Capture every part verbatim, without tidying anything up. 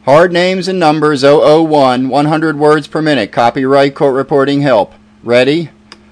Hard names and numbers zero zero one, one hundred words per minute. Copyright Court Reporting Help. Ready?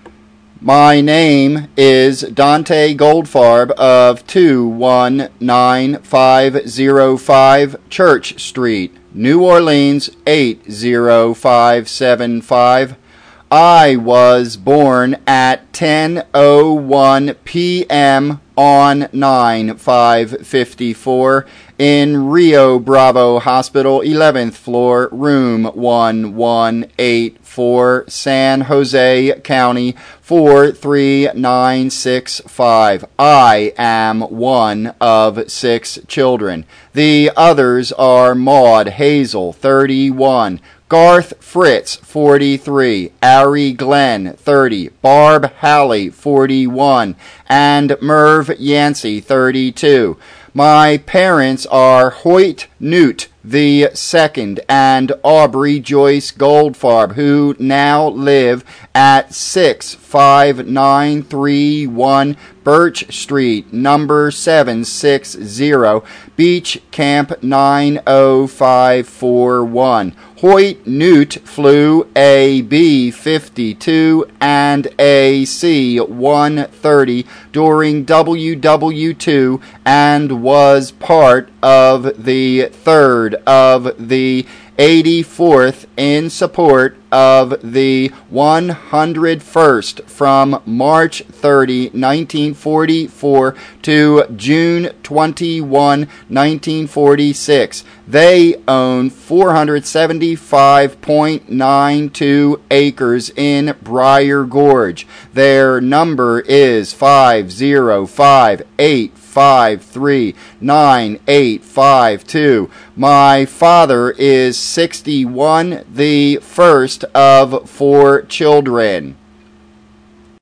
My name is Dante Goldfarb of two one nine five zero five Church Street, New Orleans eight zero five seven five. I was born at ten oh one p.m. on nine five fifty-four in Rio Bravo Hospital, eleventh floor, room one one eight four, San Jose County, four three nine six five. I am one of six children. The others are Maud Hazel, thirty-one, Garth Fritz, forty-three, Ari Glenn, thirty, Barb Halley, forty-one, and Merv Yancey, thirty-two. My parents are Hoyt Newt the second and Aubrey Joyce Goldfarb, who now live at six five nine three one Birch Street, number seven sixty, Beach Camp nine oh five four one. Hoyt Newt flew a B fifty-two and a C one thirty during W W two and was part of the third of the eighty-fourth in support of the one hundred first from March thirtieth, nineteen forty-four to June twenty-first, nineteen forty-six. They own four hundred seventy-five point nine two acres in Briar Gorge. Their number is five zero five eight five three nine eight five two. My father is sixty-one, the first of four children.